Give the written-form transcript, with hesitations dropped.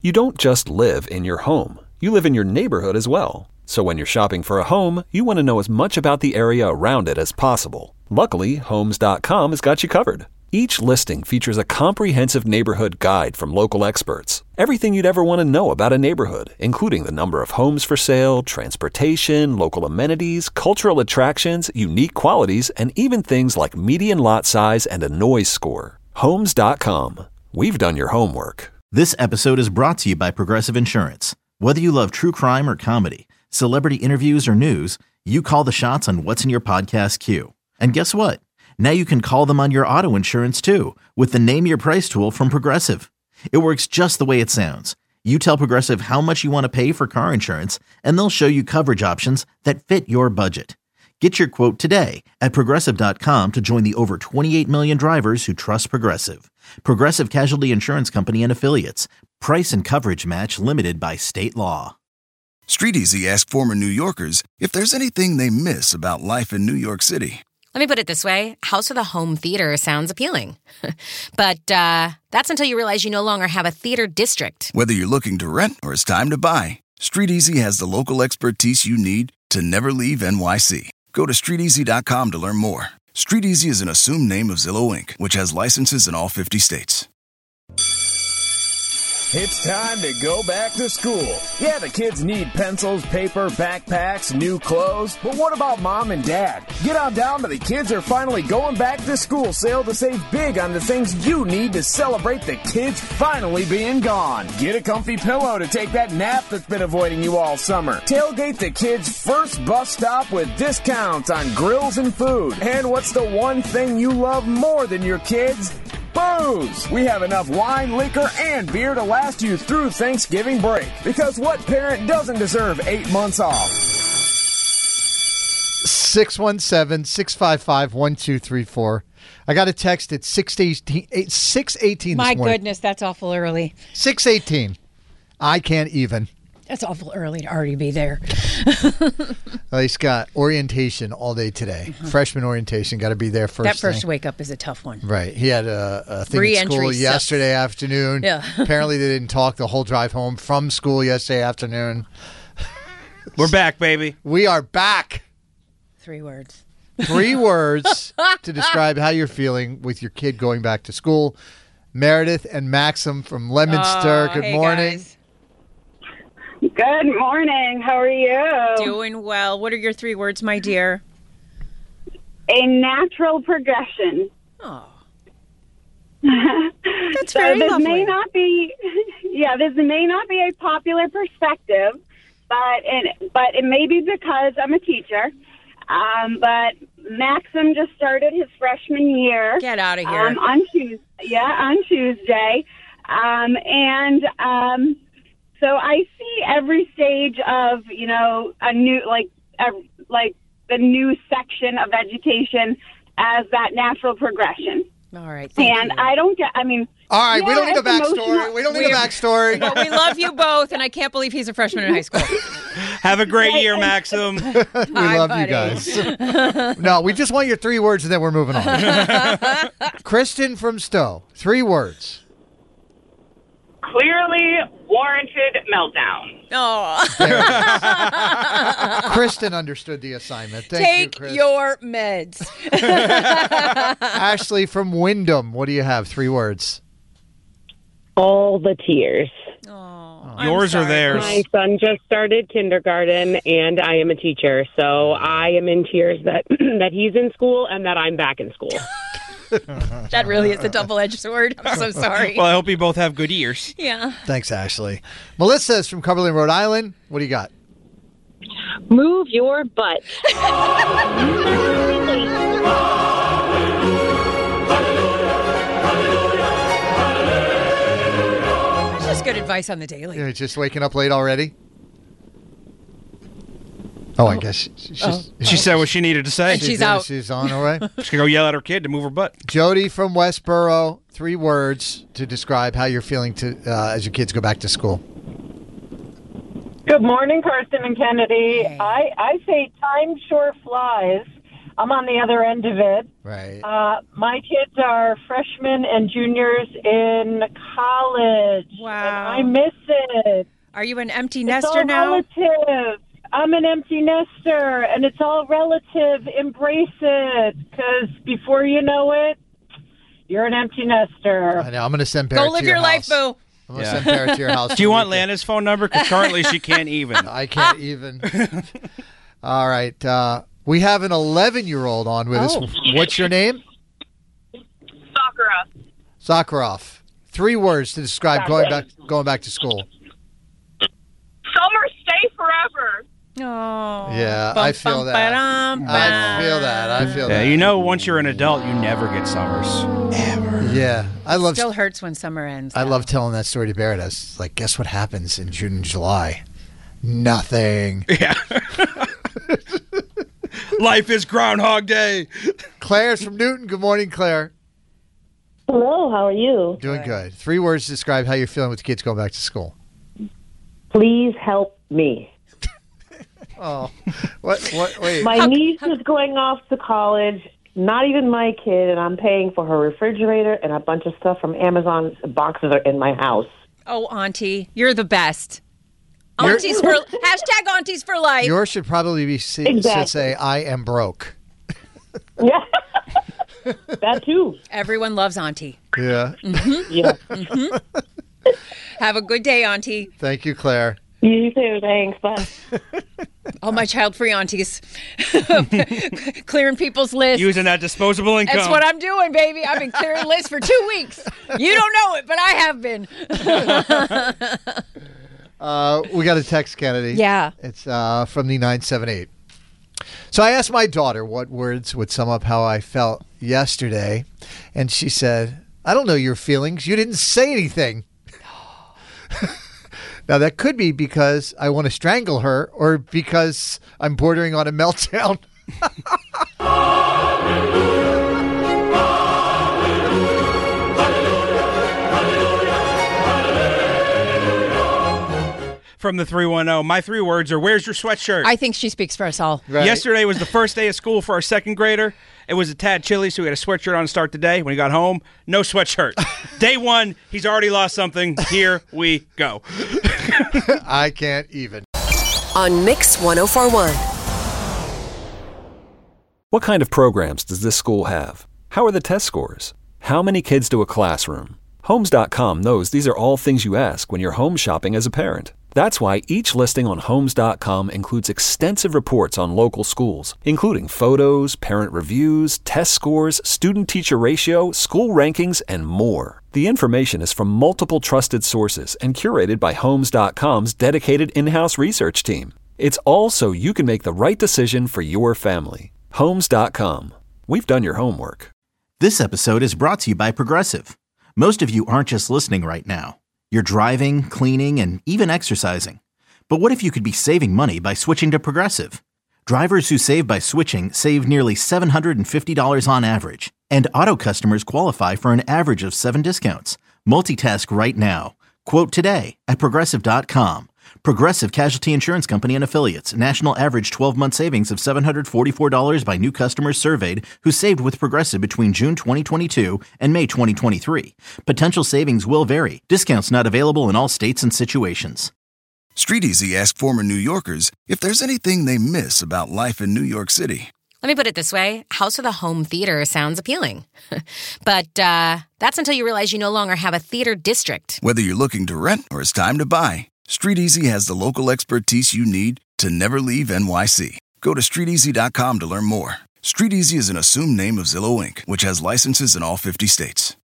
You don't just live in your home. You live in your neighborhood as well. So when you're shopping for a home, you want to know as much about the area around it as possible. Luckily, Homes.com has got you covered. Each listing features a comprehensive neighborhood guide from local experts. Everything you'd ever want to know about a neighborhood, including the number of homes for sale, transportation, local amenities, cultural attractions, unique qualities, and even things like median lot size and a noise score. Homes.com. We've done your homework. This episode is brought to you by Progressive Insurance. Whether you love true crime or comedy, celebrity interviews or news, you call the shots on what's in your podcast queue. And guess what? Now you can call them on your auto insurance too with the Name Your Price tool from Progressive. It works just the way it sounds. You tell Progressive how much you want to pay for car insurance, and they'll show you coverage options that fit your budget. Get your quote today at Progressive.com to join the over 28 million drivers who trust Progressive. Progressive Casualty Insurance Company and Affiliates. Price and coverage match limited by state law. StreetEasy asked former New Yorkers if there's anything they miss about life in New York City. Let me put it this way. House with a home theater sounds appealing. But that's until you realize you no longer have a theater district. Whether you're looking to rent or it's time to buy, StreetEasy has the local expertise you need to never leave NYC. Go to StreetEasy.com to learn more. StreetEasy is an assumed name of Zillow Inc., which has licenses in all 50 states. It's time to go back to school. Yeah, the kids need pencils, paper, backpacks, new clothes. But what about mom and dad? Get on down to the Kids Are Finally Going Back to School sale to save big on the things you need to celebrate the kids finally being gone. Get a comfy pillow to take that nap that's been avoiding you all summer. Tailgate the kids' first bus stop with discounts on grills and food. And what's the one thing you love more than your kids? Booze! We have enough wine, liquor, and beer to last you through Thanksgiving break. Because what parent doesn't deserve 8 months off? 617-655-1234. I got a text at 6:18 this My morning. goodness, that's awful early. 6:18. I can't even. That's awful early to already be there. He's got orientation all day today. Freshman orientation. Got to be there first That first thing. wake up is a tough one. Right. He had a thing at Re-entry school stuff. yesterday afternoon. Yeah. Apparently they didn't talk the whole drive home from school yesterday afternoon. We're back, baby. We are back. 3 words. 3 words to describe how you're feeling with your kid going back to school. Meredith and Maxim from Leominster. Good morning. Guys. Good morning. How are you? Doing well. What are your 3 words, my dear? A natural progression. Oh. That's very this lovely. may not be, this may not be a popular perspective, but it may be because I'm a teacher. But Maxim just started his freshman year. Get out of here. On Tuesday. So I see every stage of, a new, the new section of education as that natural progression. All right. All right, we don't need a backstory. We don't need a backstory. But we love you both, and I can't believe he's a freshman in high school. Have a great year, Maxim. We love you guys. No, we just want your 3 words, and then we're moving on. Kristen from Stowe. 3 words. Clearly warranted meltdown. Oh. Kristen understood the assignment. Thank you, Take Chris. your meds. Ashley from Wyndham. What do you have? 3 words. All the tears. Oh, Yours or theirs? My son just started kindergarten, and I am a teacher, so I am in tears that that he's in school and that I'm back in school. That really is a double-edged sword. I'm so sorry. Well, I hope you both have good ears. Yeah. Thanks, Ashley. Melissa is from Cumberland, Rhode Island. What do you got? Move your butt. It's just good advice on the daily. You're just waking up late already? Oh, I guess She said what she needed to say. And she's out. She's on her way. She's going to go yell at her kid to move her butt. Jody from Westboro. 3 words to describe how you're feeling as your kids go back to school. Good morning, Kirsten and Kennedy. Hey. I say time sure flies. I'm on the other end of it. Right. My kids are freshmen and juniors in college. Wow. And I miss it. Are you an empty It's nester all now? relative. I'm an empty nester, and it's all relative. Embrace it, because before you know it, you're an empty nester. I know. I'm going to send Barrett Go live to your your life, house. boo. I'm going to send Barrett to your house. Do you want Lana's phone number? Because currently she can't even. I can't even. All right. We have an 11-year-old on with us. What's your name? Sakharov. 3 words to describe going back to school. Summer, stay forever. Oh. Yeah, I feel that. I feel that. You know, once you're an adult, you never get summers. Ever. Yeah. Still hurts when summer ends. I love telling that story to Barrett. I was like, guess what happens in June and July? Nothing. Yeah. Life is Groundhog Day. Claire's from Newton. Good morning, Claire. Hello, how are you? Doing good. 3 words to describe how you're feeling with the kids going back to school. Please help me. Oh, what? Wait. My niece is going off to college, not even my kid, and I'm paying for her refrigerator and a bunch of stuff from Amazon. Boxes are in my house. Oh, Auntie, you're the best. Aunties for hashtag Aunties for life. Yours should probably should say, I am broke. Yeah. That too. Everyone loves Auntie. Yeah. Mm-hmm. Yeah. Mm-hmm. Have a good day, Auntie. Thank you, Claire. You too. Thanks. Bye. All my child-free aunties. Clearing people's lists. Using that disposable income. That's what I'm doing, baby. I've been clearing lists for 2 weeks. You don't know it, but I have been. We got a text, Kennedy. Yeah. It's from the 978. So I asked my daughter what words would sum up how I felt yesterday, and she said, I don't know your feelings. You didn't say anything. Now, that could be because I want to strangle her or because I'm bordering on a meltdown. From the 310, my 3 words are, where's your sweatshirt? I think she speaks for us all. Right. Yesterday was the first day of school for our 2nd grader. It was a tad chilly, so we had a sweatshirt on to start the day. When he got home, no sweatshirt. Day 1, he's already lost something. Here we go. I can't even. On Mix 1041. What kind of programs does this school have? How are the test scores? How many kids do a classroom? Homes.com knows these are all things you ask when you're home shopping as a parent. That's why each listing on Homes.com includes extensive reports on local schools, including photos, parent reviews, test scores, student-teacher ratio, school rankings, and more. The information is from multiple trusted sources and curated by Homes.com's dedicated in-house research team. It's all so you can make the right decision for your family. Homes.com. We've done your homework. This episode is brought to you by Progressive. Most of you aren't just listening right now. You're driving, cleaning, and even exercising. But what if you could be saving money by switching to Progressive? Drivers who save by switching save nearly $750 on average. And auto customers qualify for an average of 7 discounts. Multitask right now. Quote today at Progressive.com. Progressive Casualty Insurance Company and Affiliates. National average 12-month savings of $744 by new customers surveyed who saved with Progressive between June 2022 and May 2023. Potential savings will vary. Discounts not available in all states and situations. StreetEasy asked former New Yorkers if there's anything they miss about life in New York City. Let me put it this way. House with a home theater sounds appealing. But that's until you realize you no longer have a theater district. Whether you're looking to rent or it's time to buy, StreetEasy has the local expertise you need to never leave NYC. Go to StreetEasy.com to learn more. StreetEasy is an assumed name of Zillow Inc., which has licenses in all 50 states.